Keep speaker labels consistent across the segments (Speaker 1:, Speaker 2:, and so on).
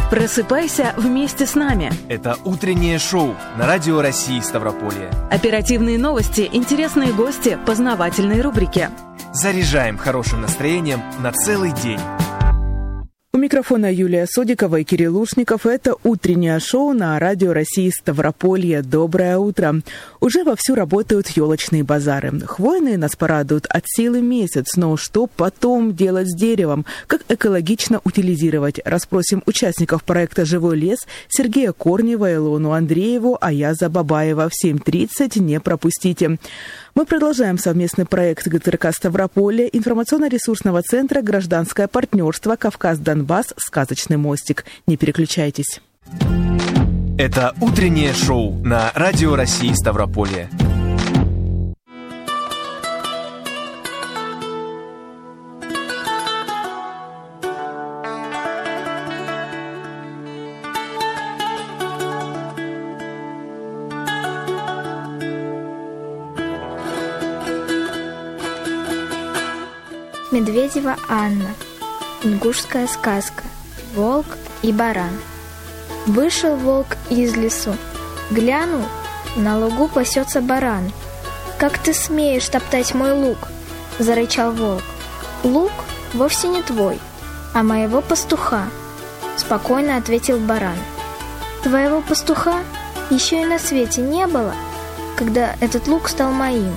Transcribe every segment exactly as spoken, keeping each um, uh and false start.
Speaker 1: Просыпайся вместе с нами.
Speaker 2: Это утреннее шоу на Радио России Ставрополье.
Speaker 1: Оперативные новости, интересные гости, познавательные рубрики.
Speaker 2: Заряжаем хорошим настроением на целый день.
Speaker 3: У микрофона Юлия Содикова и Кирилл Лушников. Это утреннее шоу на Радио России Ставрополье. Доброе утро. Уже вовсю работают елочные базары. Хвойные нас порадуют от силы месяц. Но что потом делать с деревом? Как экологично утилизировать? Расспросим участников проекта «Живой лес» Сергея Корнева, Илону Андрееву, Аяза Бабаева. В семь тридцать не пропустите. Мы продолжаем совместный проект ГТРК Ставрополье, информационно-ресурсного центра «Гражданское партнерство Кавказ-Донбасс. Сказочный мостик». Не переключайтесь.
Speaker 2: Это утреннее шоу на Радио России Ставрополье.
Speaker 4: Медведева Анна. Ингушская сказка. Волк и баран. Вышел волк из лесу. Глянул, на лугу пасется баран. «Как ты смеешь топтать мой лук?» — зарычал волк. «Лук вовсе не твой, а моего пастуха», — спокойно ответил баран. «Твоего пастуха еще и на свете не было, когда этот лук стал моим».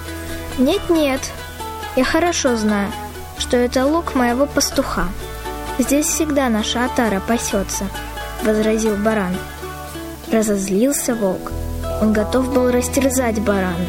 Speaker 4: «Нет-нет, я хорошо знаю, что это лук моего пастуха. Здесь всегда наша отара пасется», — возразил баран. Разозлился волк. Он готов был растерзать барана,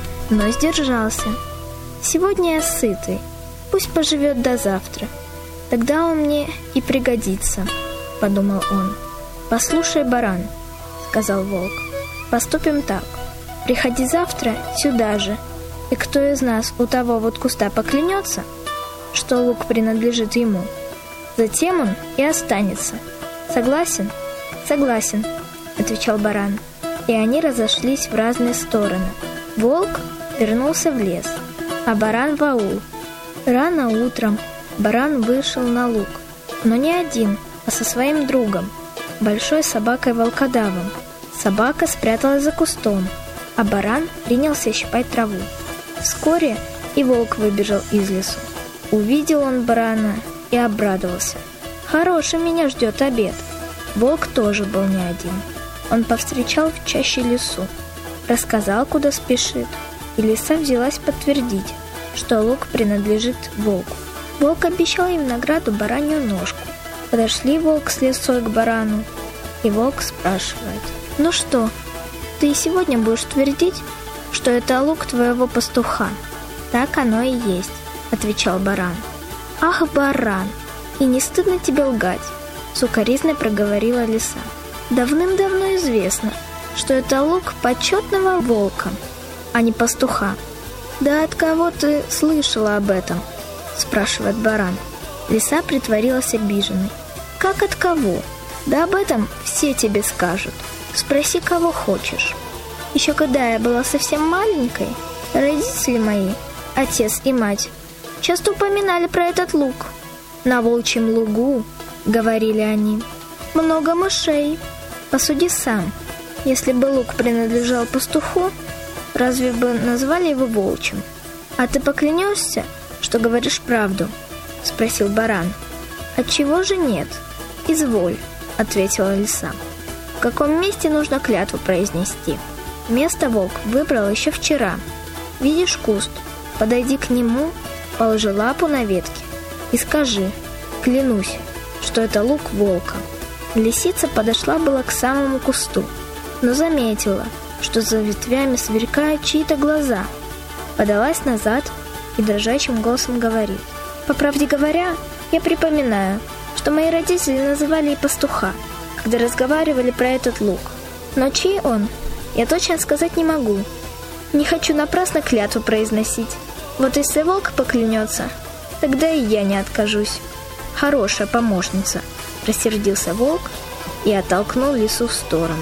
Speaker 4: но сдержался. «Сегодня я сытый, пусть поживет до завтра. Тогда он мне и пригодится», — подумал он. «Послушай, баран», — сказал волк, — «поступим так. Приходи завтра сюда же, и кто из нас у того вот куста поклянется, что лук принадлежит ему, затем он и останется. Согласен?» «Согласен», — отвечал баран. И они разошлись в разные стороны. Волк вернулся в лес, а баран в аул. Рано утром баран вышел на луг, но не один, а со своим другом, большой собакой-волкодавом. Собака спряталась за кустом, а баран принялся щипать траву. Вскоре и волк выбежал из лесу. Увидел он барана и обрадовался. «Хороший меня ждет обед». Волк тоже был не один. Он повстречал в чаще лису, рассказал, куда спешит, и лиса взялась подтвердить, что лук принадлежит волку. Волк обещал им награду баранью ножку. Подошли волк с лисой к барану, и волк спрашивает: «Ну что, ты и сегодня будешь твердить, что это лук твоего пастуха?» «Так оно и есть», — отвечал баран. «Ах, баран, и не стыдно тебе лгать?» — сукоризно проговорила лиса. «Давным-давно известно, что это лук почетного волка, а не пастуха». «Да от кого ты слышала об этом?» — спрашивает баран. Лиса притворилась обиженной. «Как от кого? Да об этом все тебе скажут. Спроси, кого хочешь. Еще когда я была совсем маленькой, родители мои, отец и мать, часто упоминали про этот лук. На волчьем лугу, — говорили они, — много мышей. Посуди сам, если бы лук принадлежал пастуху, разве бы назвали его волчьим? А ты поклянешься, что говоришь правду?» — спросил баран. «Отчего же нет? Изволь», — ответила лиса. «В каком месте нужно клятву произнести?» Место волк выбрал еще вчера. «Видишь куст? Подойди к нему, положи лапу на ветке и скажи: клянусь, что это лук волка». Лисица подошла была к самому кусту, но заметила, что за ветвями сверкают чьи-то глаза. Подалась назад и дрожащим голосом говорит: «По правде говоря, я припоминаю, что мои родители называли и пастуха, когда разговаривали про этот лук. Но чей он, я точно сказать не могу. Не хочу напрасно клятву произносить. Вот если волк поклянется, тогда и я не откажусь». «Хорошая помощница», — рассердился волк и оттолкнул лису в сторону.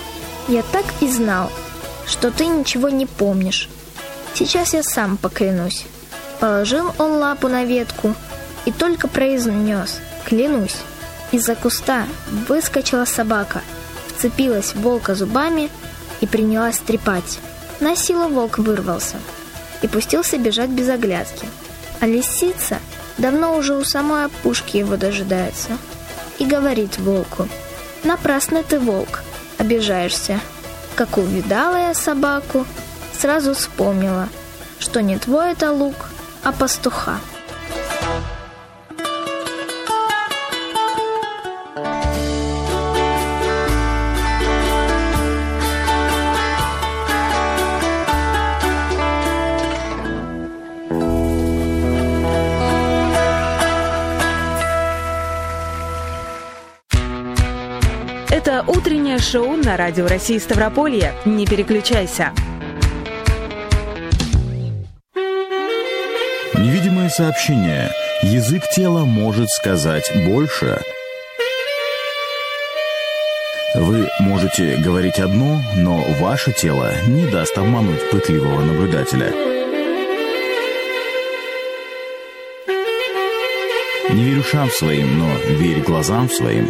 Speaker 4: «Я так и знал, что ты ничего не помнишь. Сейчас я сам поклянусь». Положил он лапу на ветку и только произнес: «Клянусь», Из-за куста выскочила собака, вцепилась в волка зубами и принялась трепать. На силу волк вырвался и пустился бежать без оглядки. А лисица давно уже у самой опушки его дожидается и говорит волку: «Напрасно ты, волк, обижаешься. Как увидала я собаку, сразу вспомнила, что не твой это лук, а пастуха».
Speaker 1: Это утреннее шоу на Радио России Ставрополье. Не переключайся.
Speaker 5: Невидимое сообщение. Язык тела может сказать больше. Вы можете говорить одно, но ваше тело не даст обмануть пытливого наблюдателя. Не верь ушам своим, но верь глазам своим.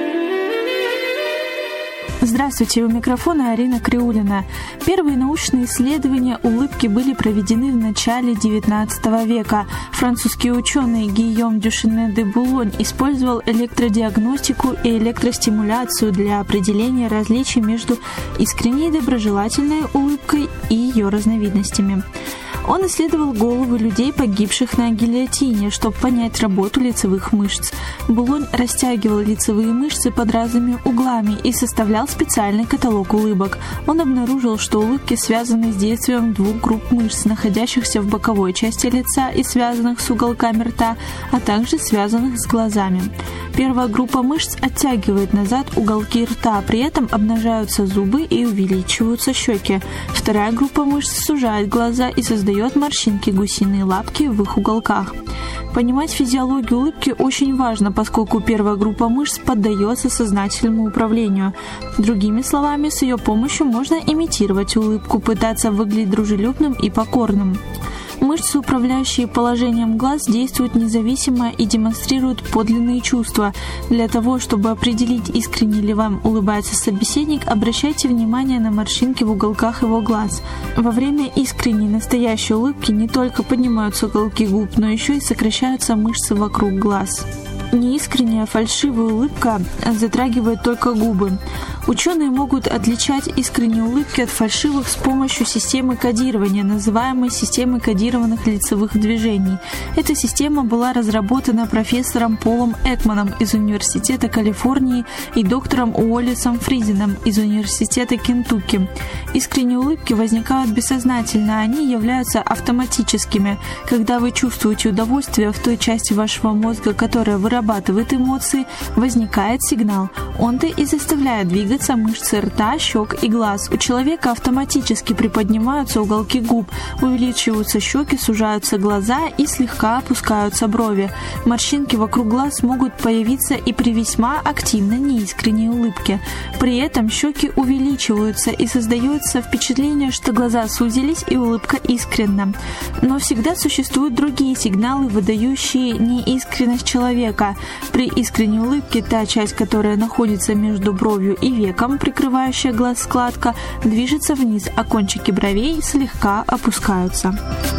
Speaker 6: Здравствуйте, у микрофона Арина Криулина. Первые научные исследования улыбки были проведены в начале девятнадцатого века. Французский ученый Гийом Дюшене де Булонь использовал электродиагностику и электростимуляцию для определения различий между искренней доброжелательной улыбкой и ее разновидностями. Он исследовал головы людей, погибших на гильотине, чтобы понять работу лицевых мышц. Булонь растягивал лицевые мышцы под разными углами и составлял специальный каталог улыбок. Он обнаружил, что улыбки связаны с действием двух групп мышц, находящихся в боковой части лица и связанных с уголками рта, а также связанных с глазами. Первая группа мышц оттягивает назад уголки рта, при этом обнажаются зубы и увеличиваются щеки. Вторая группа мышц сужает глаза и создает морщинки гусиные лапки в их уголках. Понимать физиологию улыбки очень важно, поскольку первая группа мышц поддается сознательному управлению. Другими словами, с ее помощью можно имитировать улыбку, пытаться выглядеть дружелюбным и покорным. Мышцы, управляющие положением глаз, действуют независимо и демонстрируют подлинные чувства. Для того, чтобы определить, искренне ли вам улыбается собеседник, обращайте внимание на морщинки в уголках его глаз. Во время искренней настоящей улыбки не только поднимаются уголки губ, но еще и сокращаются мышцы вокруг глаз. Неискренняя фальшивая улыбка затрагивает только губы. Ученые могут отличать искренние улыбки от фальшивых с помощью системы кодирования, называемой системой кодированных лицевых движений. Эта система была разработана профессором Полом Экманом из Университета Калифорнии и доктором Уоллесом Фризеном из Университета Кентукки. Искренние улыбки возникают бессознательно, они являются автоматическими. Когда вы чувствуете удовольствие в той части вашего мозга, которая вырабатывает эмоции, возникает сигнал. Он-то и заставляет двигаться мышцы рта, щек и глаз. У человека автоматически приподнимаются уголки губ, увеличиваются щеки, сужаются глаза и слегка опускаются брови. Морщинки вокруг глаз могут появиться и при весьма активно неискренней улыбке. При этом щеки увеличиваются и создается впечатление, что глаза сузились и улыбка искренна. Но всегда существуют другие сигналы, выдающие неискренность человека. При искренней улыбке та часть, которая находится между бровью и веком, прикрывающая глаз складка, движется вниз, а кончики бровей слегка опускаются.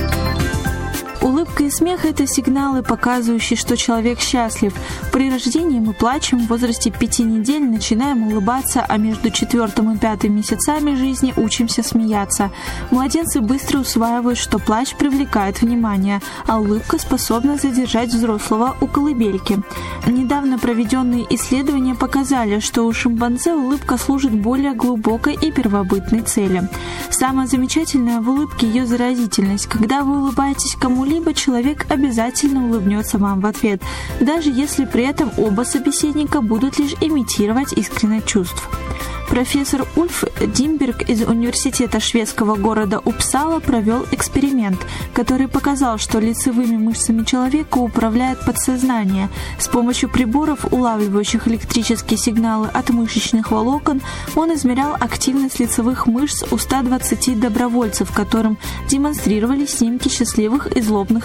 Speaker 6: Улыбка и смех – это сигналы, показывающие, что человек счастлив. При рождении мы плачем, в возрасте пяти недель начинаем улыбаться, а между четвертым и пятым месяцами жизни учимся смеяться. Младенцы быстро усваивают, что плач привлекает внимание, а улыбка способна задержать взрослого у колыбельки. Недавно проведенные исследования показали, что у шимпанзе улыбка служит более глубокой и первобытной цели. Самое замечательное в улыбке – ее заразительность. Когда вы улыбаетесь кому-либо, либо человек обязательно улыбнется вам в ответ, даже если при этом оба собеседника будут лишь имитировать искренность чувств. Профессор Ульф Димберг из университета шведского города Упсала провел эксперимент, который показал, что лицевыми мышцами человека управляет подсознание. С помощью приборов, улавливающих электрические сигналы от мышечных волокон, он измерял активность лицевых мышц у ста двадцати добровольцев, которым демонстрировали снимки счастливых и злобных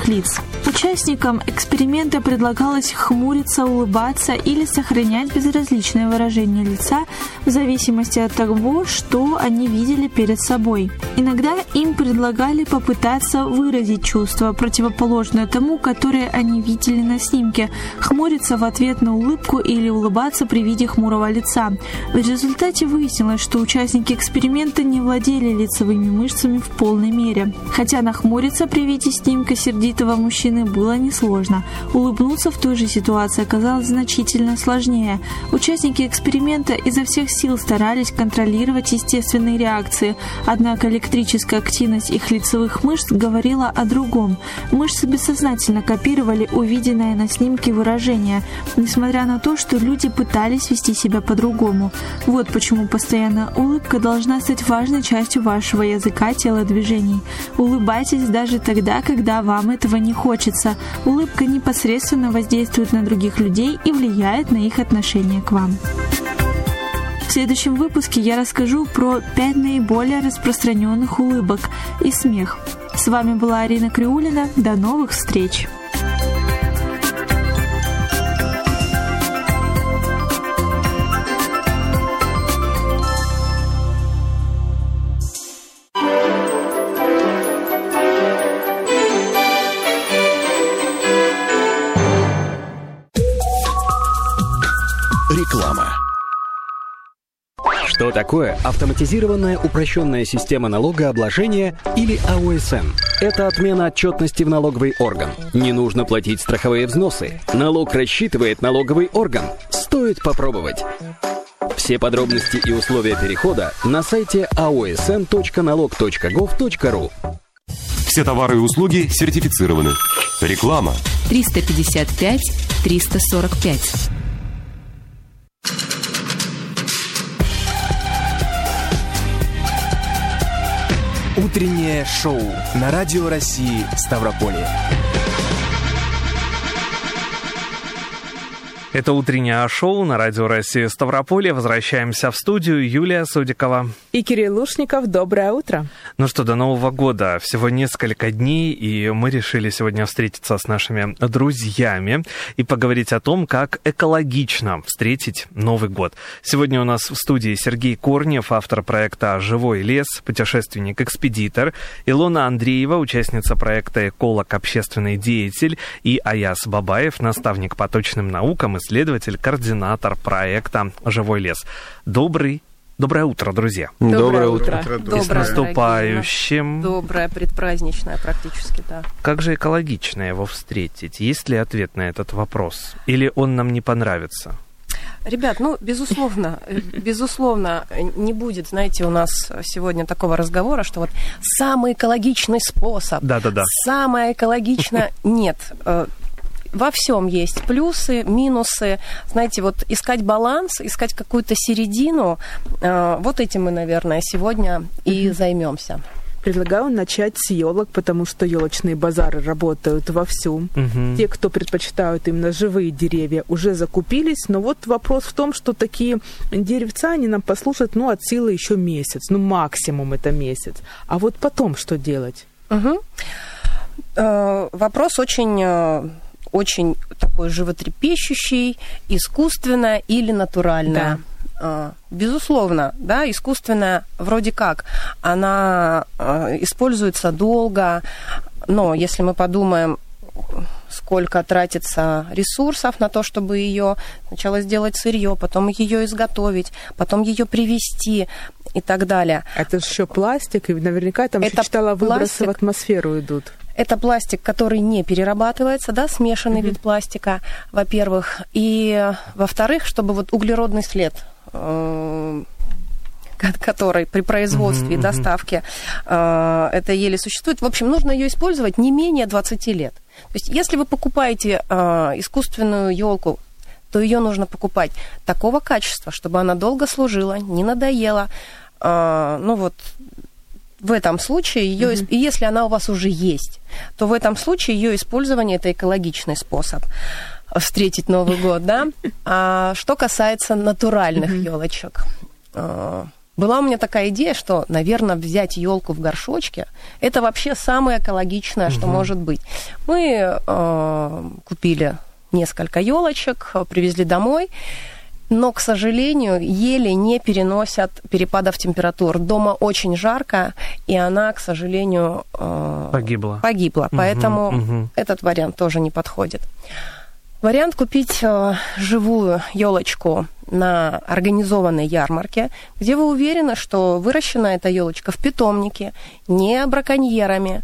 Speaker 6: их лиц. Участникам эксперимента предлагалось хмуриться, улыбаться или сохранять безразличное выражение лица в зависимости от того, что они видели перед собой. Иногда им предлагали попытаться выразить чувство, противоположное тому, которое они видели на снимке, хмуриться в ответ на улыбку или улыбаться при виде хмурого лица. В результате выяснилось, что участники эксперимента не владели лицевыми мышцами в полной мере. Хотя нахмуриться при виде снимка сердитого мужчины было несложно. Улыбнуться в той же ситуации оказалось значительно сложнее. Участники эксперимента изо всех сил старались контролировать естественные реакции, однако электрическая активность их лицевых мышц говорила о другом. Мышцы бессознательно копировали увиденное на снимке выражение, несмотря на то, что люди пытались вести себя по-другому. Вот почему постоянная улыбка должна стать важной частью вашего языка телодвижений. Улыбайтесь даже тогда, когда вам этого не хочется. Улыбка непосредственно воздействует на других людей и влияет на их отношение к вам. В следующем выпуске я расскажу про пять наиболее распространенных улыбок и смех. С вами была Арина Криулина. До новых встреч!
Speaker 7: Реклама.
Speaker 8: Что такое автоматизированная упрощенная система налогообложения или А О С Н? Это отмена отчетности в налоговый орган. Не нужно платить страховые взносы. Налог рассчитывает налоговый орган. Стоит попробовать. Все подробности и условия перехода на сайте а о эс эн точка налог точка гов точка ру.
Speaker 7: Все товары и услуги сертифицированы. Реклама.
Speaker 9: триста пятьдесят пять триста сорок пять.
Speaker 2: Утреннее шоу на Радио России Ставрополье.
Speaker 10: Это утреннее шоу на Радио России Ставрополье. Возвращаемся в студию. Юлия Судикова.
Speaker 3: И Кирилл Лушников. Доброе утро.
Speaker 10: Ну что, до Нового года всего несколько дней, и мы решили сегодня встретиться с нашими друзьями и поговорить о том, как экологично встретить Новый год. Сегодня у нас в студии Сергей Корнев, автор проекта «Живой лес», путешественник-экспедитор, Илона Андреева, участница проекта «Эколог, общественный деятель», и Аяс Бабаев, наставник по точным наукам, исследователь, координатор проекта «Живой лес». Добрый Доброе утро, друзья.
Speaker 11: Доброе, Доброе утро. утро.
Speaker 10: Доброе, с наступающим.
Speaker 11: Доброе, предпраздничное практически, да.
Speaker 10: Как же экологично его встретить? Есть ли ответ на этот вопрос? Или он нам не понравится?
Speaker 11: Ребят, ну, безусловно, безусловно, не будет, знаете, у нас сегодня такого разговора, что вот самый экологичный способ,
Speaker 10: Да-да-да.
Speaker 11: самое экологичное... Нет, во всем есть плюсы, минусы. Знаете, вот искать баланс, искать какую-то середину, вот этим мы, наверное, сегодня и займемся.
Speaker 3: Предлагаю начать с елок, потому что елочные базары работают вовсю. Угу. Те, кто предпочитают именно живые деревья, уже закупились. Но вот вопрос в том, что такие деревца, они нам послужат, ну, от силы еще месяц. Ну, максимум это месяц. А вот потом что делать?
Speaker 11: Угу. Э, вопрос очень... очень такой животрепещущий, искусственно или натурально. Да. Безусловно, да, искусственная вроде как, она используется долго, но если мы подумаем, сколько тратится ресурсов на то, чтобы ее сначала сделать сырье, потом ее изготовить, потом ее привезти и так далее.
Speaker 3: Это же еще пластик, и наверняка там еще читала, выбросы в атмосферу идут.
Speaker 11: Это пластик, который не перерабатывается, да, смешанный mm-hmm. вид пластика, во-первых. И, во-вторых, чтобы вот углеродный след, э, который при производстве mm-hmm. и доставке, э, это еле существует. В общем, нужно ее использовать не менее двадцать лет. То есть, если вы покупаете э, искусственную елку, то ее нужно покупать такого качества, чтобы она долго служила, не надоела. Э, ну вот... В этом случае, ее, mm-hmm. и если она у вас уже есть, то в этом случае ее использование – это экологичный способ встретить Новый год, да? А что касается натуральных mm-hmm. елочек, была у меня такая идея, что, наверное, взять елку в горшочке – это вообще самое экологичное, что угу. может быть. Мы э, купили несколько елочек, привезли домой, но, к сожалению, ели не переносят перепадов температур. Дома очень жарко, и она, к сожалению, э,
Speaker 10: погибла.
Speaker 11: Погибла, угу, поэтому
Speaker 10: угу.
Speaker 11: этот вариант тоже не подходит. Вариант купить э, живую елочку на организованной ярмарке, где вы уверены, что выращена эта елочка в питомнике, не браконьерами,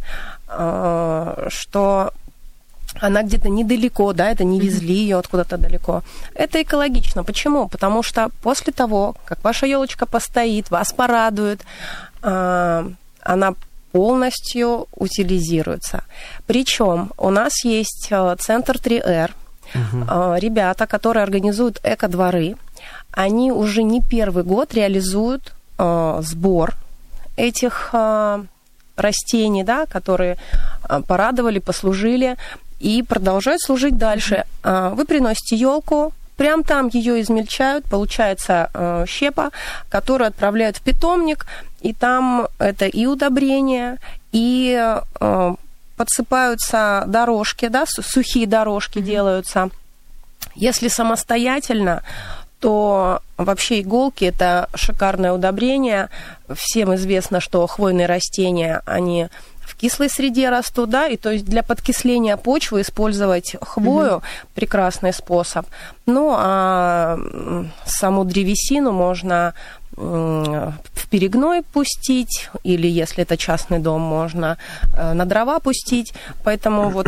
Speaker 11: э, что она где-то недалеко, да, это не везли ее откуда-то далеко. Это экологично. Почему? Потому что после того, как ваша елочка постоит, вас порадует, э, она полностью утилизируется. Причем у нас есть э, центр три эр. Uh-huh. Ребята, которые организуют эко-дворы, они уже не первый год реализуют э, сбор этих э, растений, да, которые э, порадовали, послужили и продолжают служить дальше. Uh-huh. Вы приносите елку, прям там ее измельчают, получается э, щепа, которую отправляют в питомник, и там это и удобрение, и э, подсыпаются дорожки, да, сухие дорожки mm-hmm. делаются. Если самостоятельно, то вообще иголки – это шикарное удобрение. Всем известно, что хвойные растения, они в кислой среде растут, да, и то есть для подкисления почвы использовать хвою mm-hmm. – прекрасный способ. Ну, а саму древесину можно в перегной пустить, или, если это частный дом, можно на дрова пустить. Поэтому вот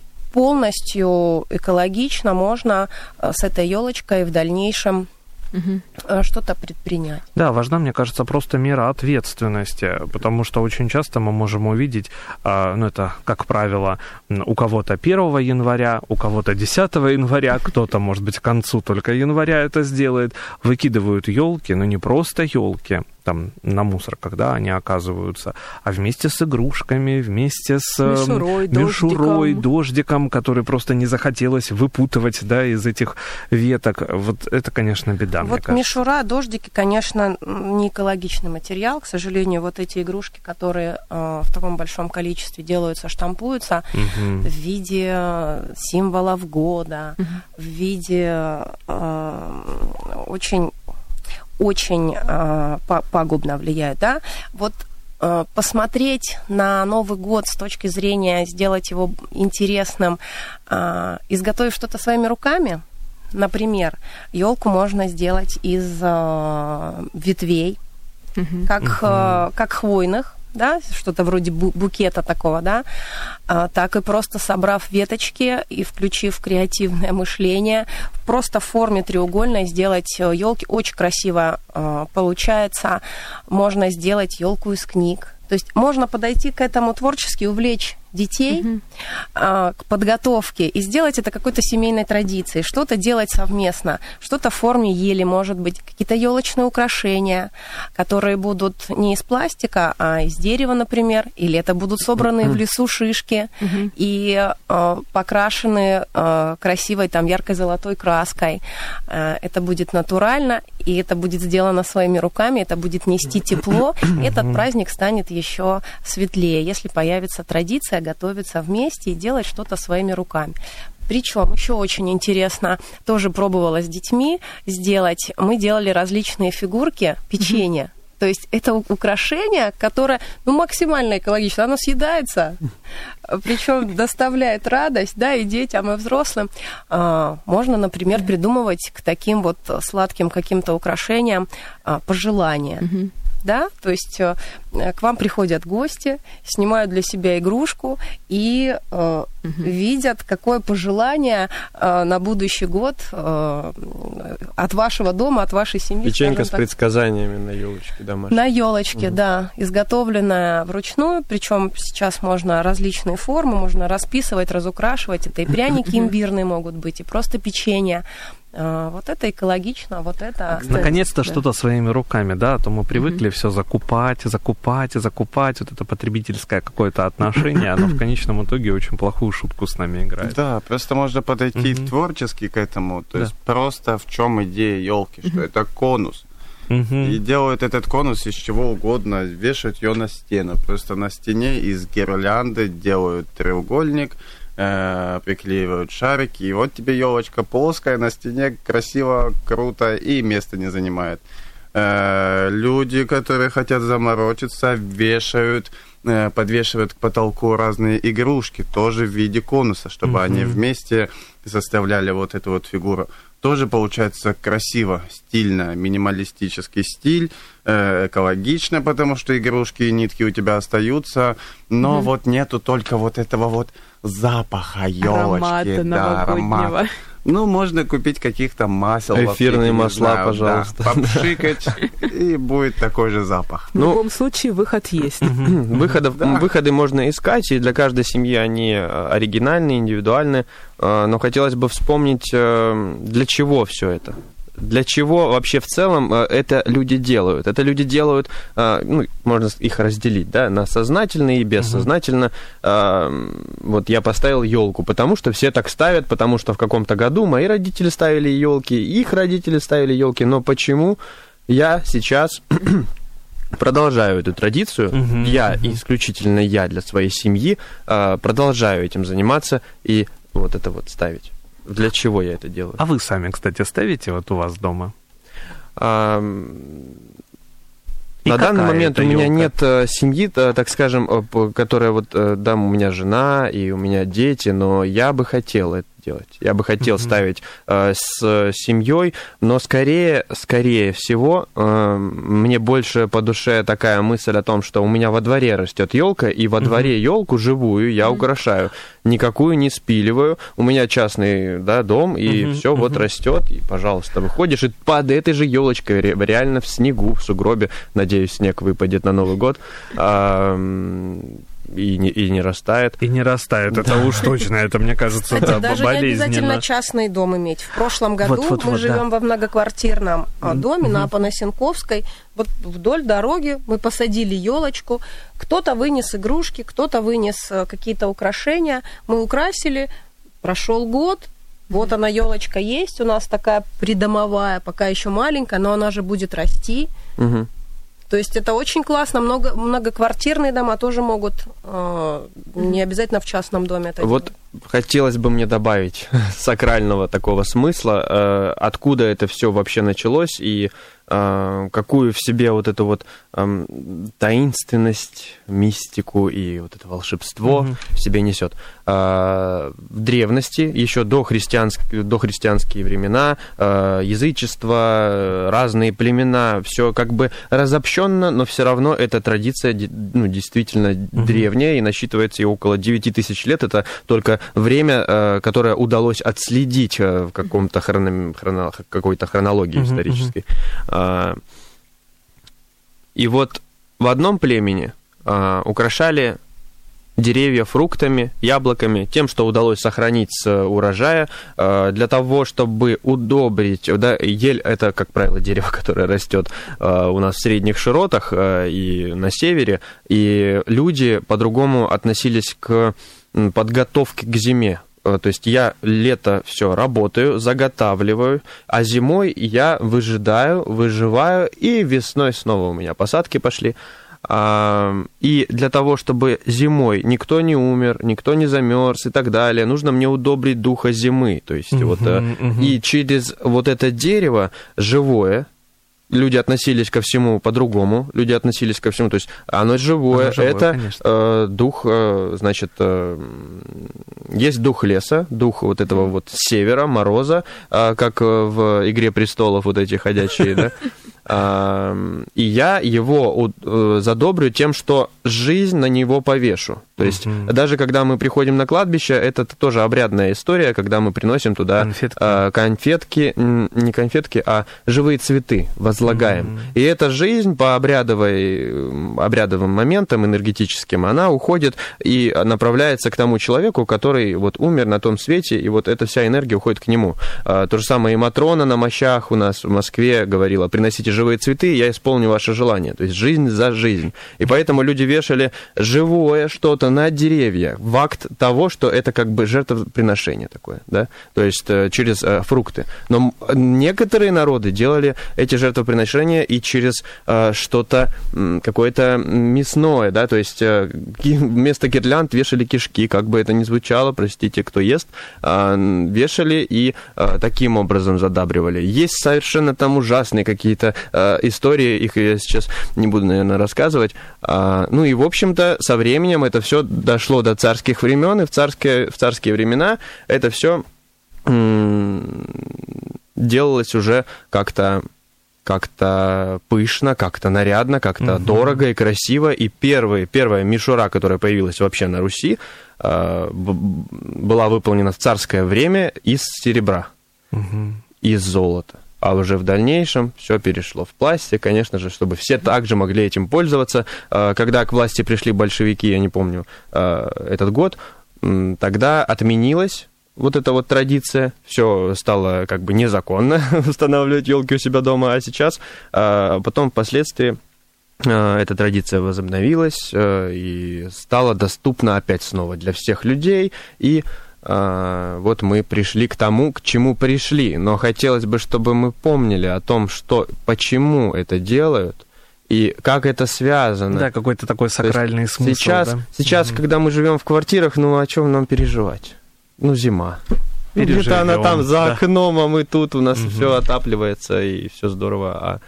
Speaker 11: полностью экологично можно с этой елочкой в дальнейшем угу. что-то предпринять.
Speaker 10: Да, важна, мне кажется, просто мера ответственности, потому что очень часто мы можем увидеть, ну, это, как правило, у кого-то первого января, у кого-то десятого января, кто-то, может быть, к концу только января это сделает, выкидывают елки, но не просто елки, там, на мусорках, да, они оказываются, а вместе с игрушками, вместе с
Speaker 3: мишурой,
Speaker 10: мишурой
Speaker 3: дождиком.
Speaker 10: дождиком, который просто не захотелось выпутывать, да, из этих веток. Вот это, конечно, беда,
Speaker 11: вот
Speaker 10: мне кажется.
Speaker 11: Мишура, дождики, конечно, не экологичный материал. К сожалению, вот эти игрушки, которые э, в таком большом количестве делаются, штампуются угу. в виде символов года, угу. в виде э, очень... очень э, пагубно влияют, да, вот э, посмотреть на Новый год с точки зрения сделать его интересным, э, изготовив что-то своими руками, например, елку можно сделать из э, ветвей, uh-huh. как, uh-huh. Э, как хвойных, да, что-то вроде букета такого, да, а, так и просто собрав веточки и включив креативное мышление, просто в форме треугольной сделать елки. Очень красиво а, получается. Можно сделать елку из книг. То есть можно подойти к этому творчески, увлечь детей mm-hmm. а, к подготовке и сделать это какой-то семейной традицией, что-то делать совместно, что-то в форме ели, может быть, какие-то елочные украшения, которые будут не из пластика, а из дерева, например, или это будут собраны mm-hmm. в лесу шишки mm-hmm. и а, покрашены а, красивой, там, яркой золотой краской. А, это будет натурально, и это будет сделано своими руками, это будет нести тепло, mm-hmm. этот праздник станет еще светлее, если появится традиция готовиться вместе и делать что-то своими руками. Причем еще очень интересно, тоже пробовала с детьми сделать. Мы делали различные фигурки печенья. Mm-hmm. То есть это украшение, которое ну, максимально экологично. Оно съедается, причем доставляет радость, да, и детям, и взрослым. Можно, например, придумывать к таким вот сладким каким-то украшениям пожелания. Mm-hmm. Да, то есть э, к вам приходят гости, снимают для себя игрушку и э, угу. видят, какое пожелание э, на будущий год э, от вашего дома, от вашей семьи.
Speaker 12: Печенька с предсказаниями на елочке домашней.
Speaker 11: На елочке, угу. да, изготовленная вручную, причем сейчас можно различные формы, можно расписывать, разукрашивать. Это и пряники имбирные могут быть, и просто печенье. Вот это экологично, вот это...
Speaker 10: Наконец-то
Speaker 11: да.
Speaker 10: что-то своими руками, да, а то мы привыкли mm-hmm. все закупать, закупать, закупать, вот это потребительское какое-то отношение, оно в конечном итоге очень плохую шутку с нами играет.
Speaker 13: Да, просто можно подойти mm-hmm. творчески к этому, то да. есть просто в чем идея елки, что mm-hmm. это конус.
Speaker 12: Угу. И делают этот конус из чего угодно, вешают ее на стену. Просто на стене из гирлянды делают треугольник, э, приклеивают шарики, и вот тебе елочка плоская на стене, красиво, круто, и места не занимает. Э, люди, которые хотят заморочиться, вешают, э, подвешивают к потолку разные игрушки, тоже в виде конуса, чтобы угу. они вместе составляли вот эту вот фигуру. Тоже получается красиво, стильно, минималистический стиль, э, экологично, потому что игрушки и нитки у тебя остаются, но mm-hmm. вот нету только вот этого вот запаха елочки, да, аромата. Ну, можно купить каких-то масел.
Speaker 13: Эфирные масла, знаю, пожалуйста.
Speaker 12: Да, попшикать, и будет такой же запах.
Speaker 3: В любом случае, выход есть.
Speaker 13: Выходов, да. Выходы можно искать, и для каждой семьи они оригинальные, индивидуальные. Но хотелось бы вспомнить, для чего все это. Для чего вообще в целом это люди делают? Это люди делают, ну, можно их разделить, да, на сознательно и бессознательно. Uh-huh. Вот я поставил елку, потому что все так ставят, потому что в каком-то году мои родители ставили елки, их родители ставили елки, но почему я сейчас продолжаю эту традицию, uh-huh. я, uh-huh. исключительно я для своей семьи, продолжаю этим заниматься и вот это вот ставить. Для чего я это делаю?
Speaker 10: А вы сами, кстати, ставите вот у вас дома?
Speaker 13: А, на данный момент у меня елка? Нет uh, семьи, так скажем, которая вот, uh, да, у меня жена и у меня дети, но я бы хотел это делать. Я бы хотел mm-hmm. ставить uh, с семьей, но скорее, скорее всего, uh, мне больше по душе такая мысль о том, что у меня во дворе растет елка, и во mm-hmm. дворе елку живую я mm-hmm. украшаю. Никакую не спиливаю. У меня частный, да, дом, и uh-huh, все uh-huh. вот растет. И, пожалуйста, выходишь, и под этой же елочкой реально в снегу, в сугробе, надеюсь, снег выпадет на Новый год, а, и, не, и не растает.
Speaker 10: И не растает, это уж точно, это, мне кажется,
Speaker 11: да,
Speaker 10: болезненно.
Speaker 11: Даже не обязательно частный дом иметь. В прошлом году вот, вот, мы вот, живем да. во многоквартирном доме uh-huh. на Панасенковской. Вот вдоль дороги мы посадили елочку. Кто-то вынес игрушки, кто-то вынес какие-то украшения. Мы украсили. Прошел год. Вот она, елочка есть. У нас такая придомовая, пока еще маленькая, но она же будет расти. Угу. То есть это очень классно. Много, многоквартирные дома тоже могут, э, не обязательно в частном доме это
Speaker 13: вот
Speaker 11: делать.
Speaker 13: Хотелось бы мне добавить сакрального такого смысла, э, откуда это все вообще началось и э, какую в себе вот эту вот э, таинственность, мистику и вот это волшебство mm-hmm. в себе несет. Э, в древности, еще до, христианск... до христианские времена, э, язычество, разные племена, все как бы разобщенно, но все равно эта традиция, ну, действительно mm-hmm. древняя и насчитывается и около девять тысяч лет. Это только время, которое удалось отследить в каком-то хроно... хроно... какой-то хронологии uh-huh, исторической. Uh-huh. И вот в одном племени украшали деревья фруктами, яблоками, тем, что удалось сохранить с урожая, для того, чтобы удобрить, да, ель — это, как правило, дерево, которое растет у нас в средних широтах и на севере, и люди по-другому относились к подготовке к зиме. То есть я лето все работаю, заготавливаю, а зимой я выжидаю, выживаю, и весной снова у меня посадки пошли. И для того, чтобы зимой никто не умер, никто не замерз и так далее, нужно мне удобрить духа зимы. То есть uh-huh, вот, uh-huh. И через вот это дерево живое, люди относились ко всему по-другому, люди относились ко всему, то есть оно живое, оно живое это э, дух, э, значит, э, есть дух леса, дух вот этого вот севера, мороза, э, как в «Игре престолов» вот эти ходячие, да, и я его задобрю тем, что жизнь на него повешу. То есть mm-hmm. даже когда мы приходим на кладбище, это тоже обрядная история, когда мы приносим туда конфетки, конфетки не конфетки, а живые цветы возлагаем. Mm-hmm. И эта жизнь по обрядовой, обрядовым моментам энергетическим, она уходит и направляется к тому человеку, который вот умер на том свете, и вот эта вся энергия уходит к нему. То же самое и Матрона на мощах у нас в Москве говорила: приносите живые цветы, я исполню ваше желание. То есть жизнь за жизнь. И поэтому люди вешали живое что-то на деревья в акт того, что это как бы жертвоприношение такое, да, то есть через э, фрукты. Но некоторые народы делали эти жертвоприношения и через э, что-то, какое-то мясное, да, то есть э, вместо гирлянд вешали кишки, как бы это ни звучало, простите, кто ест, э, вешали и э, таким образом задабривали. Есть совершенно там ужасные какие-то э, истории, их я сейчас не буду, наверное, рассказывать. А, ну и, в общем-то, со временем это все дошло до царских времен, и в царские, в царские времена это все м- делалось уже как-то как-то пышно, как-то нарядно, как-то угу. дорого и красиво. И первый, первая мишура, которая появилась вообще на Руси, э, была выполнена в царское время из серебра, угу. из золота. А уже в дальнейшем все перешло в пластик, конечно же, чтобы все также могли этим пользоваться. Когда к власти пришли большевики, я не помню этот год, тогда отменилась вот эта вот традиция, все стало как бы незаконно устанавливать елки у себя дома, а сейчас, потом впоследствии эта традиция возобновилась и стала доступна опять снова для всех людей, и вот мы пришли к тому, к чему пришли. Но хотелось бы, чтобы мы помнили о том, что, почему это делают и как это связано.
Speaker 10: Да, какой-то такой сакральный смысл.
Speaker 13: Сейчас,
Speaker 10: да?
Speaker 13: сейчас mm-hmm. когда мы живем в квартирах, ну о чем нам переживать? Ну, зима.
Speaker 10: Переживем,
Speaker 13: где-то она там за
Speaker 10: да.
Speaker 13: окном, а мы тут, у нас mm-hmm. все отапливается и все здорово. А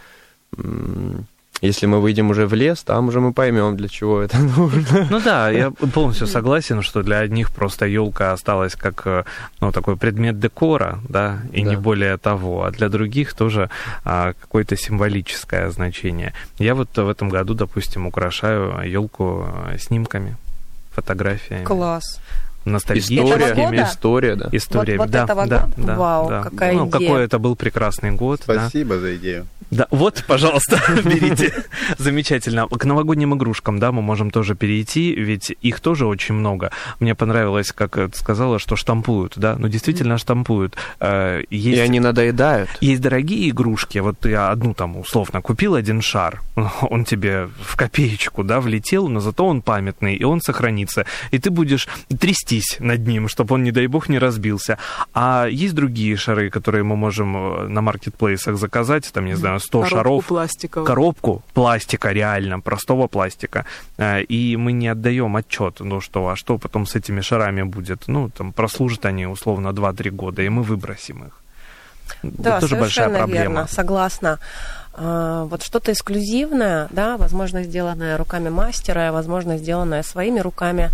Speaker 13: м- если мы выйдем уже в лес, там уже мы поймем, для чего это нужно.
Speaker 10: Ну да, я полностью согласен, что для одних просто елка осталась как, ну, такой предмет декора, да, и да. не более того, а для других тоже а, какое-то символическое значение. Я вот в этом году, допустим, украшаю елку снимками, фотографиями.
Speaker 11: Класс.
Speaker 10: Ностальгическими.
Speaker 13: История, да.
Speaker 10: Историями,
Speaker 11: вот, вот
Speaker 10: да,
Speaker 11: этого
Speaker 10: да,
Speaker 11: года?
Speaker 10: да,
Speaker 11: Вау,
Speaker 10: да.
Speaker 11: какая
Speaker 10: ну,
Speaker 11: идея.
Speaker 10: какой это был прекрасный год.
Speaker 12: Спасибо
Speaker 10: да.
Speaker 12: за идею.
Speaker 10: Да, вот, пожалуйста, берите. Замечательно. К новогодним игрушкам, да, мы можем тоже перейти, ведь их тоже очень много. Мне понравилось, как ты сказала, что штампуют, да, ну, действительно штампуют. Есть,
Speaker 13: и они надоедают.
Speaker 10: Есть дорогие игрушки, вот я одну там условно купил один шар, он тебе в копеечку, да, влетел, но зато он памятный, и он сохранится, и ты будешь трястись над ним, чтобы он, не дай бог, не разбился. А есть другие шары, которые мы можем на маркетплейсах заказать, там, не знаю, сто
Speaker 3: коробку
Speaker 10: шаров.
Speaker 3: Пластиковую.
Speaker 10: Коробку пластика, реально, простого пластика. И мы не отдаем отчет, ну что, а что потом с этими шарами будет? Ну, там, прослужат они, условно, два-три года, и мы выбросим их.
Speaker 11: Да,
Speaker 10: это тоже большая проблема.
Speaker 11: Верно, согласна. Вот что-то эксклюзивное, да, возможно, сделанное руками мастера, возможно, сделанное своими руками,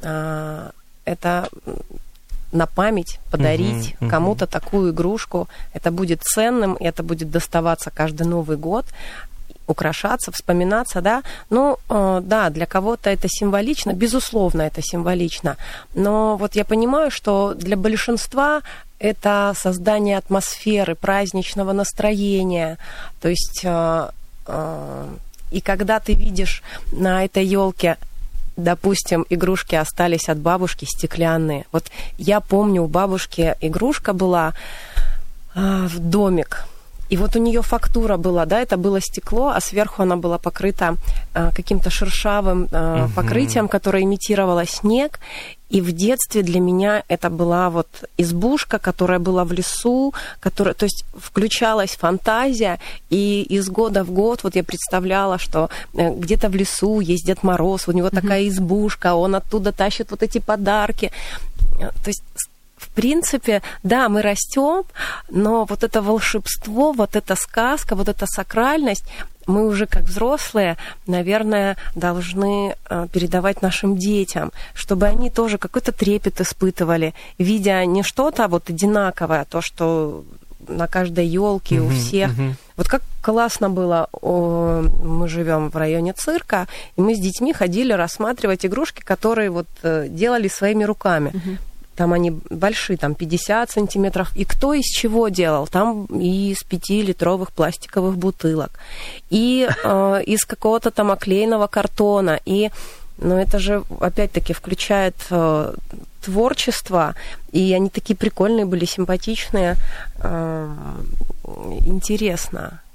Speaker 11: это на память подарить uh-huh, uh-huh. кому-то такую игрушку. Это будет ценным, и это будет доставаться каждый Новый год, украшаться, вспоминаться, да. Ну, э, да, для кого-то это символично, безусловно, это символично. Но вот я понимаю, что для большинства это создание атмосферы, праздничного настроения. То есть, э, э, и когда ты видишь на этой елке, допустим, игрушки остались от бабушки стеклянные. Вот я помню, у бабушки игрушка была э, в домик. И вот у нее фактура была, да, это было стекло, а сверху она была покрыта э, каким-то шершавым э, угу. покрытием, которое имитировало снег. И в детстве для меня это была вот избушка, которая была в лесу, которая, то есть включалась фантазия, и из года в год вот я представляла, что где-то в лесу есть Дед Мороз, у него mm-hmm. такая избушка, он оттуда тащит вот эти подарки. То есть, в принципе, да, мы растем, но вот это волшебство, вот эта сказка, вот эта сакральность, мы уже как взрослые, наверное, должны передавать нашим детям, чтобы они тоже какой-то трепет испытывали, видя не что-то вот одинаковое, то, что на каждой елке uh-huh, у всех. Uh-huh. Вот как классно было, мы живем в районе цирка, и мы с детьми ходили рассматривать игрушки, которые вот делали своими руками. Uh-huh. Там они большие, там пятьдесят сантиметров. И кто из чего делал? Там и из пятилитровых пластиковых бутылок, и э, из какого-то там оклеенного картона. И, ну, это же, опять-таки, включает э, творчество. И они такие прикольные были, симпатичные. Э, интересно.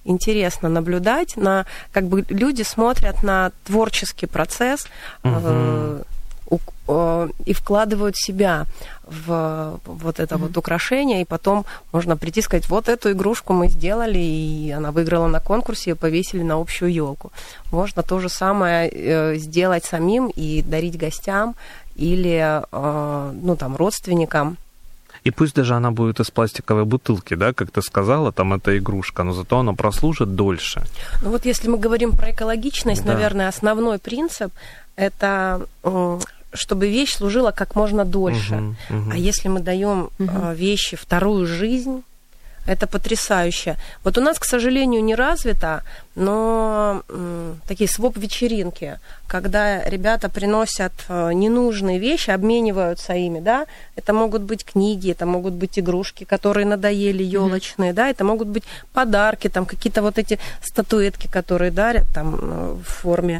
Speaker 11: интересно наблюдать, на, как бы люди смотрят на творческий процесс, uh-huh. э, э, и вкладывают себя в вот это uh-huh. вот украшение, и потом можно прийти и сказать, вот эту игрушку мы сделали, и она выиграла на конкурсе, ее повесили на общую елку. Можно то же самое э, сделать самим и дарить гостям или э, ну, там, родственникам.
Speaker 10: И пусть даже она будет из пластиковой бутылки, да, как ты сказала, там это игрушка, но зато она прослужит дольше.
Speaker 11: Ну вот если мы говорим про экологичность, да. наверное, основной принцип – это чтобы вещь служила как можно дольше. Угу, угу. А если мы даем угу. вещи вторую жизнь, это потрясающе. Вот у нас, к сожалению, не развито, но м, такие своп-вечеринки, когда ребята приносят ненужные вещи, обмениваются ими, да, это могут быть книги, это могут быть игрушки, которые надоели, елочные, mm-hmm. да, это могут быть подарки, там какие-то вот эти статуэтки, которые дарят там в форме.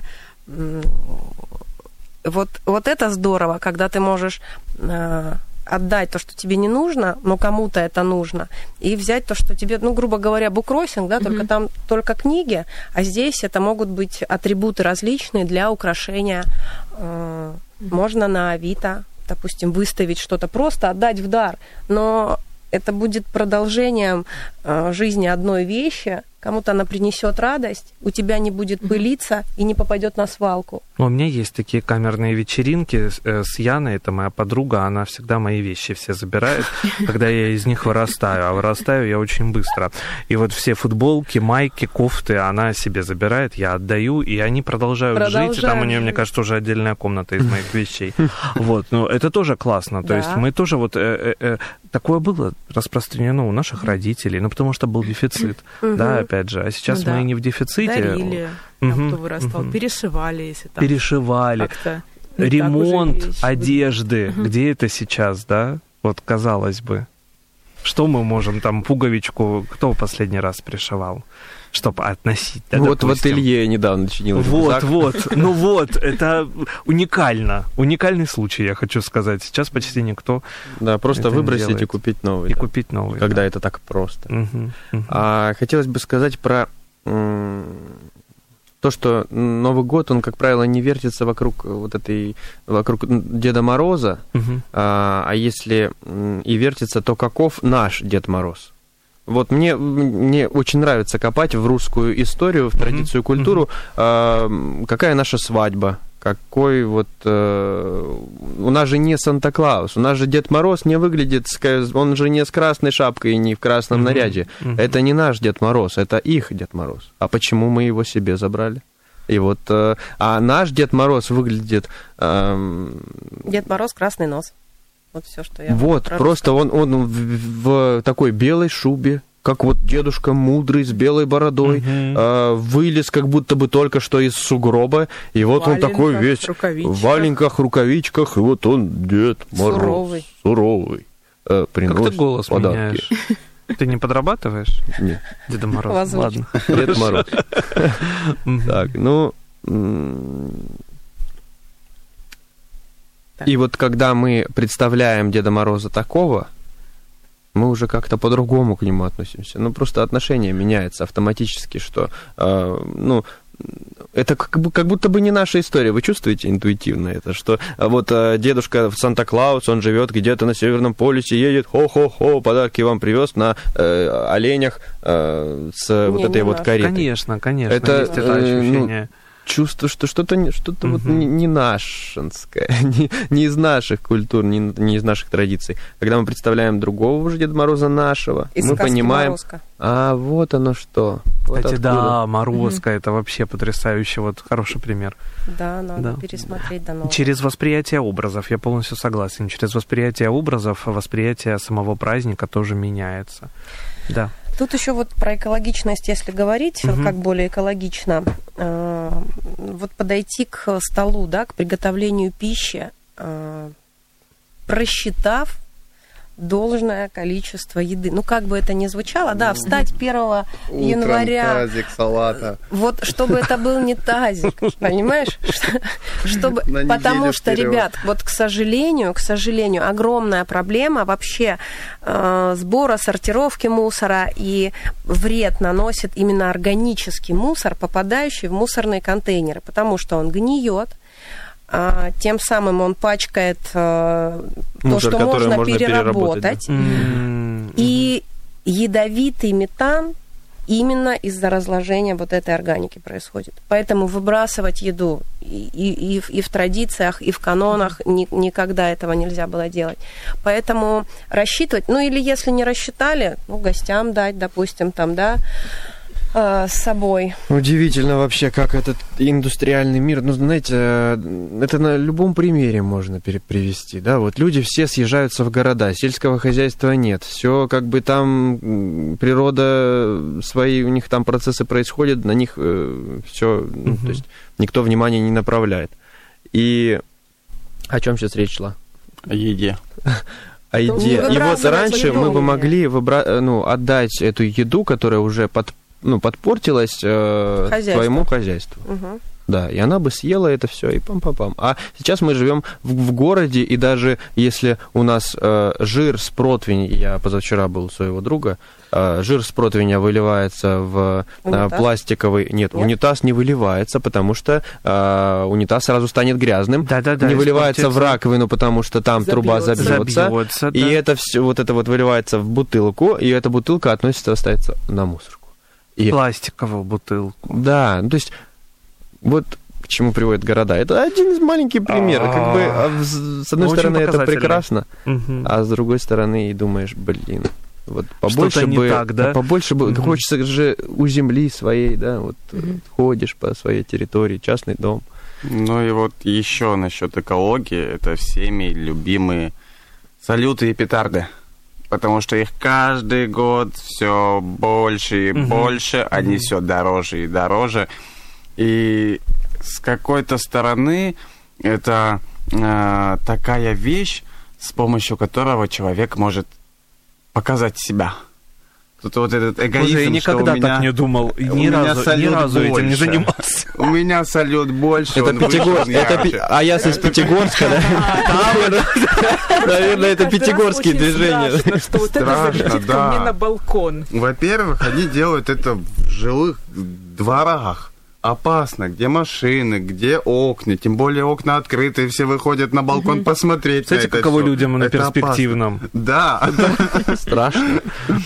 Speaker 11: Вот, вот это здорово, когда ты можешь отдать то, что тебе не нужно, но кому-то это нужно, и взять то, что тебе, ну, грубо говоря, буккроссинг, да, mm-hmm. только там только книги, а здесь это могут быть атрибуты различные для украшения. Mm-hmm. Можно на Авито, допустим, выставить что-то, просто отдать в дар, но это будет продолжением жизни одной вещи, кому-то она принесет радость, у тебя не будет пылиться и не попадет на свалку.
Speaker 10: У меня есть такие камерные вечеринки с Яной, это моя подруга, она всегда мои вещи все забирает, когда я из них вырастаю, а вырастаю я очень быстро. И вот все футболки, майки, кофты она себе забирает, я отдаю, и они продолжают, продолжают жить, и там у нее, мне кажется, уже отдельная комната из моих вещей. Вот, ну это тоже классно, то есть мы тоже вот, такое было распространено у наших родителей, ну потому что был дефицит, да, опять же, а сейчас мы не в дефиците.
Speaker 3: Дарили. Там, кто вырастал, угу. перешивали, если там
Speaker 10: перешивали, ремонт одежды, угу. где это сейчас, да? Вот казалось бы, что мы можем там пуговичку, кто в последний раз пришивал, чтобы относить? Да,
Speaker 13: вот
Speaker 10: допустим.
Speaker 13: В ателье недавно чинил.
Speaker 10: Вот, вот, ну вот, это уникально, уникальный случай, я хочу сказать. Сейчас почти никто.
Speaker 13: Да, просто выбросить и купить новый.
Speaker 10: И
Speaker 13: да.
Speaker 10: купить новый.
Speaker 13: Когда
Speaker 10: да.
Speaker 13: это так просто.
Speaker 10: Угу, угу.
Speaker 13: А хотелось бы сказать про то, что Новый год, он, как правило, не вертится вокруг вот этой, вокруг Деда Мороза, uh-huh. а, а если и вертится, то каков наш Дед Мороз? Вот мне, мне очень нравится копать в русскую историю, в традицию, uh-huh. культуру, uh-huh. а, какая наша свадьба, какой вот... Э, у нас же не Санта-Клаус, у нас же Дед Мороз не выглядит, он же не с красной шапкой и не в красном mm-hmm. наряде. Mm-hmm. Это не наш Дед Мороз, это их Дед Мороз. А почему мы его себе забрали? И вот... Э, а наш Дед Мороз выглядит... Э,
Speaker 11: Дед Мороз, красный нос. Вот все, что я...
Speaker 13: Вот, просто он, он в, в такой белой шубе, как вот дедушка мудрый с белой бородой, uh-huh. э, вылез как будто бы только что из сугроба, и вот он такой весь в валенках, рукавичках, и вот он Дед Мороз. Суровый. Суровый. Э, приносит
Speaker 10: как ты голос
Speaker 13: подарки.
Speaker 10: Меняешь? Ты не подрабатываешь?
Speaker 13: Нет.
Speaker 10: Деда Мороз. Ладно.
Speaker 13: Дед Мороз. Так, ну... И вот когда мы представляем Деда Мороза такого, мы уже как-то по-другому к нему относимся. Ну, просто отношение меняется автоматически, что, э, ну, это как, бы, как будто бы не наша история. Вы чувствуете интуитивно это, что вот э, дедушка Санта-Клаус, он живет где-то на Северном полюсе, едет, хо-хо-хо, подарки вам привез на э, оленях э, с не, вот этой вот каретой.
Speaker 10: Конечно, конечно,
Speaker 13: это,
Speaker 10: есть это ощущение.
Speaker 13: Ну, чувство, что что-то, что-то uh-huh. вот не, не нашинское, не, не из наших культур, не, не из наших традиций. Когда мы представляем другого уже Деда Мороза нашего, из мы понимаем... Морозко. А вот оно что.
Speaker 10: Кстати,
Speaker 13: вот
Speaker 10: да, Морозко, uh-huh. это вообще потрясающе, вот хороший пример.
Speaker 11: Да, надо да. пересмотреть до нового.
Speaker 10: Через восприятие образов, я полностью согласен, через восприятие образов, восприятие самого праздника тоже меняется. Да.
Speaker 11: Тут еще вот про экологичность, если говорить, угу. как более экологично, э, вот подойти к столу, да, к приготовлению пищи, э, просчитав должное количество еды. Ну, как бы это ни звучало, да, встать первого января...
Speaker 12: тазик салата.
Speaker 11: Вот, чтобы это был не тазик, понимаешь? Чтобы... Потому что,
Speaker 12: вперед.
Speaker 11: Ребят, вот, к сожалению, к сожалению, огромная проблема вообще э, сбора, сортировки мусора, и вред наносит именно органический мусор, попадающий в мусорные контейнеры, потому что он гниет, а, тем самым он пачкает а,
Speaker 13: мусор,
Speaker 11: то, что можно,
Speaker 13: можно
Speaker 11: переработать.
Speaker 13: Да? Mm-hmm.
Speaker 11: И ядовитый метан именно из-за разложения вот этой органики происходит. Поэтому выбрасывать еду и, и, и в традициях, и в канонах ни, никогда этого нельзя было делать. Поэтому рассчитывать, ну или если не рассчитали, ну, гостям дать, допустим, там, да, с собой.
Speaker 13: Удивительно вообще, как этот индустриальный мир, ну, знаете, это на любом примере можно привести, да, вот люди все съезжаются в города, сельского хозяйства нет, все как бы там природа, свои у них там процессы происходят, на них э, все, ну, угу. То есть никто внимания не направляет. И о чем сейчас речь шла?
Speaker 12: О еде.
Speaker 13: О еде. И вот раньше мы бы могли выбра... ну, отдать эту еду, которая уже под ну, подпортилась э,
Speaker 11: Хозяйство.
Speaker 13: твоему хозяйству.
Speaker 11: Угу.
Speaker 13: Да, и она бы съела это все, и пам-пам-пам. А сейчас мы живем в, в городе, и даже если у нас э, жир с противня, я позавчера был у своего друга, э, жир с противня выливается в э, пластиковый... Нет, Нет, унитаз не выливается, потому что э, унитаз сразу станет грязным.
Speaker 10: Да-да-да,
Speaker 13: не выливается в раковину, потому что там забьется. Труба забьется. забьется и да. это все, вот это вот выливается в бутылку, и эта бутылка относится, ставится на мусорку. И...
Speaker 10: Пластиковую бутылку.
Speaker 13: Да, ну, то есть вот к чему приводят города. Это один из маленьких примеров. Как бы, с одной
Speaker 10: Очень
Speaker 13: стороны, это прекрасно,
Speaker 10: угу.
Speaker 13: а с другой стороны, и думаешь, блин, вот побольше бы,
Speaker 10: так, да?
Speaker 13: побольше бы, угу. Хочется же у земли своей, да, вот угу. ходишь по своей территории, частный дом.
Speaker 12: Ну и вот еще насчет экологии, это всеми любимые салюты и петарды. Потому что их каждый год все больше и угу. больше, они угу. все дороже и дороже. И с какой-то стороны это э, такая вещь, с помощью которого человек может показать себя. Тут вот этот эгоизм,
Speaker 10: Боже, я никогда
Speaker 12: что у меня,
Speaker 10: так не думал, ни разу, ни разу этим не занимался.
Speaker 12: У меня салют больше.
Speaker 13: Это Пятигорск, это, а я из Пятигорска, да? Наверное, это пятигорские движения.
Speaker 12: Страшно, да.
Speaker 3: Мне на балкон.
Speaker 12: Во-первых, они делают это в жилых дворах. Опасно, где машины, где окна, тем более окна открыты, все выходят на балкон угу. посмотреть.
Speaker 10: Кстати, каково всё. Людям на это перспективном.
Speaker 12: Опасно. Да.
Speaker 13: Страшно.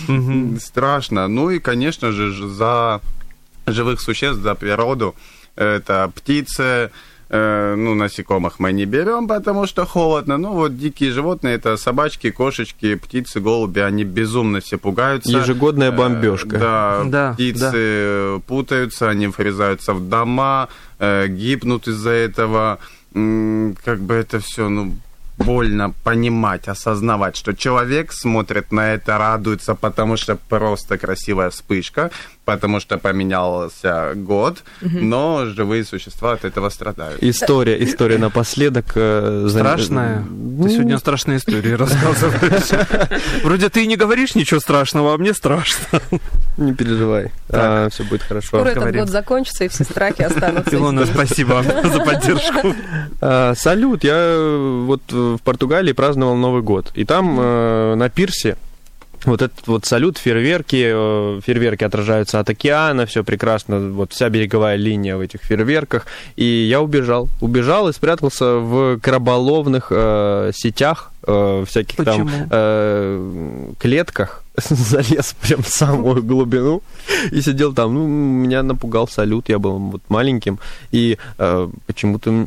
Speaker 12: Страшно. Ну и, конечно же, за живых существ, за природу. Это птицы, ну, насекомых мы не берем, потому что холодно. Ну, вот дикие животные, это собачки, кошечки, птицы, голуби, они безумно все пугаются.
Speaker 13: Ежегодная бомбежка.
Speaker 12: Да,
Speaker 10: да
Speaker 12: птицы да. путаются, они врезаются в дома, гибнут из-за этого. Как бы это все, ну, больно понимать, осознавать, что человек смотрит на это, радуется, потому что просто красивая вспышка, потому что поменялся год, угу. но живые существа от этого страдают.
Speaker 13: История, история напоследок.
Speaker 10: Страшная? Ты сегодня страшные истории рассказываешь. Вроде ты и не говоришь ничего страшного, а мне страшно.
Speaker 13: Не переживай, а, все будет хорошо.
Speaker 11: Скоро этот год закончится, и все страхи останутся.
Speaker 10: Илона, спасибо за поддержку.
Speaker 13: Салют, я вот в Португалии праздновал Новый год, и там на пирсе вот этот вот салют, фейерверки, фейерверки отражаются от океана, все прекрасно, вот вся береговая линия в этих фейерверках, и я убежал, убежал и спрятался в краболовных э, сетях, э, всяких Почему? там э, клетках, залез прям в самую глубину и сидел там, ну, меня напугал салют, я был вот маленьким, и э, почему-то...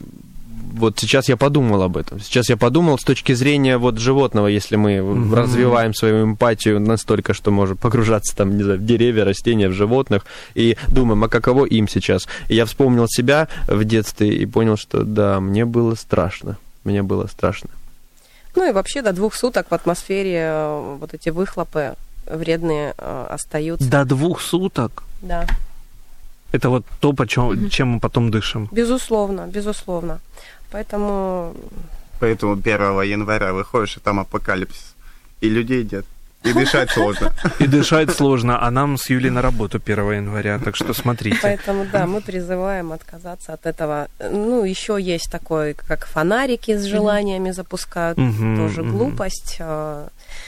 Speaker 13: Вот сейчас я подумал об этом. Сейчас я подумал с точки зрения вот животного, если мы mm-hmm. развиваем свою эмпатию настолько, что можем погружаться там, не знаю, в деревья, растения, в животных, и думаем, а каково им сейчас. И я вспомнил себя в детстве и понял, что да, мне было страшно. Мне было страшно.
Speaker 11: Ну и вообще до двух суток в атмосфере вот эти выхлопы вредные остаются.
Speaker 10: До двух суток?
Speaker 11: Да.
Speaker 10: Это вот то, по чем, чем мы потом дышим.
Speaker 11: Безусловно, безусловно. Поэтому...
Speaker 12: Поэтому первого января выходишь, и там апокалипсис. и людей нет. И дышать сложно.
Speaker 10: И дышать сложно, а нам с Юлей на работу первого января, так что смотрите.
Speaker 11: Поэтому, да, мы призываем отказаться от этого. Ну, еще есть такой, как фонарики с желаниями запускают,
Speaker 10: Мгм,
Speaker 11: тоже
Speaker 10: мгм.
Speaker 11: глупость. А,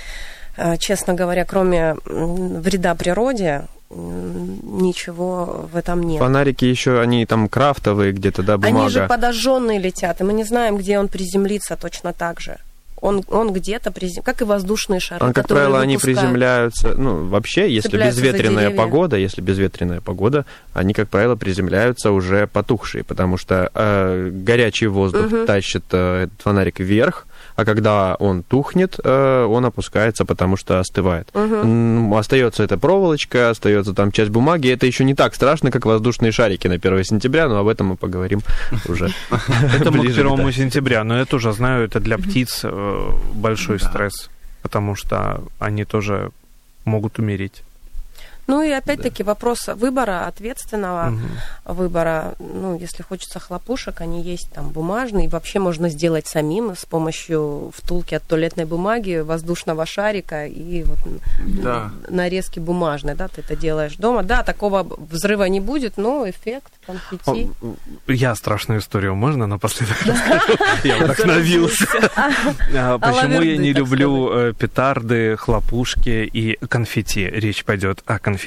Speaker 11: а, Честно говоря, кроме м, вреда природе, м, ничего в этом нет.
Speaker 13: Фонарики еще, они там крафтовые где-то, да, бумага.
Speaker 11: Они же подожженные летят, и мы не знаем, где он приземлится точно так же. Он, он где-то приземляется, как и воздушные шары,
Speaker 13: А, как
Speaker 11: которые
Speaker 13: правило, они
Speaker 11: выпускают.
Speaker 13: приземляются, ну, вообще, если
Speaker 11: Цепляются за
Speaker 13: безветренная
Speaker 11: деревья.
Speaker 13: погода, если безветренная погода, они, как правило, приземляются уже потухшие, потому что э, горячий воздух
Speaker 11: Мгм.
Speaker 13: тащит э, этот фонарик вверх, а когда он тухнет, э, он опускается, потому что остывает.
Speaker 11: Мгм.
Speaker 13: М, Остается эта проволочка, остается там часть бумаги. Это еще не так страшно, как воздушные шарики на первое сентября, но об этом мы поговорим уже.
Speaker 10: Это мы к
Speaker 13: ближе,
Speaker 10: первому
Speaker 13: да.
Speaker 10: сентября, но я тоже знаю, это для птиц э, большой стресс, потому что они тоже могут умереть.
Speaker 11: Ну и опять-таки вопрос выбора, ответственного
Speaker 10: Мгм.
Speaker 11: выбора. Ну, если хочется хлопушек, они есть там бумажные. Вообще можно сделать самим с помощью втулки от туалетной бумаги, воздушного шарика и вот
Speaker 12: Да.
Speaker 11: нарезки бумажной. Да, ты это делаешь дома. Да, такого взрыва не будет, но эффект конфетти.
Speaker 10: Я страшную историю можно напоследок расскажу? Я вдохновился. А, Почему я не люблю э, петарды, хлопушки и конфетти? Речь пойдет о конфетти.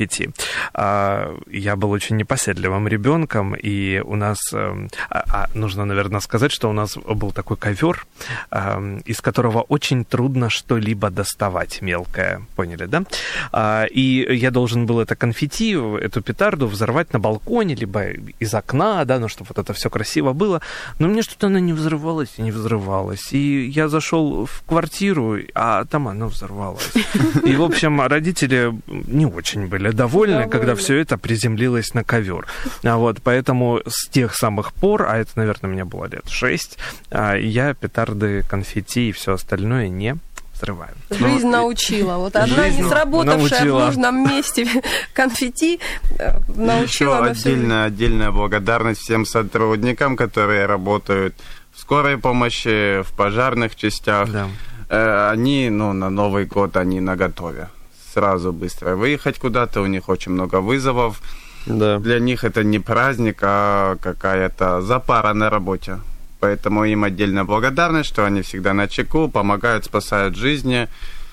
Speaker 10: А, Я был очень непоседливым ребенком, и у нас... э, а, а, Нужно, наверное, сказать, что у нас был такой ковер, э, из которого очень трудно что-либо доставать мелкое. Поняли, да? А, И я должен был это конфетти, эту петарду взорвать на балконе, либо из окна, да, ну, чтобы вот это все красиво было. Но мне что-то она не взрывалась и не взрывалась. И я зашел в квартиру, а там она взорвалась. И, в общем, родители не очень были довольны,
Speaker 11: Довольны.
Speaker 10: когда все это приземлилось на ковер. А вот, поэтому с тех самых пор, а это, наверное, мне было лет шесть, а, я петарды, конфетти и все остальное не взрываю.
Speaker 11: Жизнь научила. Вот одна
Speaker 10: Жизнь
Speaker 11: не сработавшая
Speaker 10: научила.
Speaker 11: в нужном месте конфетти э, научила
Speaker 12: Еще
Speaker 11: на всю жизнь.
Speaker 12: отдельная, отдельная благодарность всем сотрудникам, которые работают в скорой помощи, в пожарных частях. Э, Они, ну, на Новый год они наготове. Сразу быстро выехать куда-то, у них очень много вызовов.
Speaker 13: Да.
Speaker 12: Для них это не праздник, а какая-то запара на работе. Поэтому им отдельная благодарность, что они всегда на чеку, помогают, спасают жизни.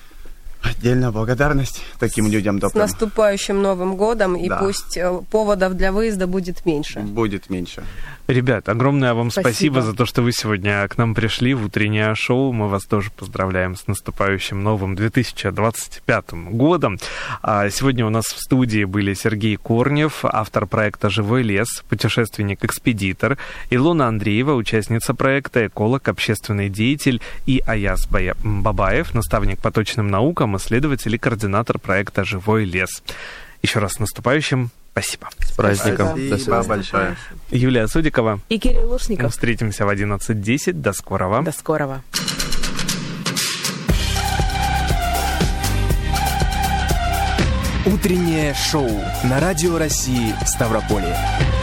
Speaker 12: Отдельная благодарность таким людям
Speaker 11: С
Speaker 12: добрым.
Speaker 11: наступающим Новым годом, и
Speaker 12: Да.
Speaker 11: пусть э, поводов для выезда будет меньше.
Speaker 12: Будет меньше.
Speaker 10: Ребят, огромное вам спасибо.
Speaker 11: Спасибо.
Speaker 10: за то, что вы сегодня к нам пришли в утреннее шоу. Мы вас тоже поздравляем с наступающим новым две тысячи двадцать пятым годом. А сегодня у нас в студии были Сергей Корнев, автор проекта «Живой лес», путешественник-экспедитор, Илона Андреева, участница проекта, эколог, общественный деятель, и Аяз Бая- Бабаев, наставник по точным наукам, исследователь и координатор проекта «Живой лес». Еще раз с наступающим. Спасибо.
Speaker 13: С праздником.
Speaker 12: Спасибо большое.
Speaker 10: Юлия Судикова.
Speaker 3: И Кирилл
Speaker 10: Мы
Speaker 3: Лушников.
Speaker 10: встретимся в одиннадцать десять. До скорого.
Speaker 3: До скорого.
Speaker 2: Утреннее шоу на Радио России Ставрополье.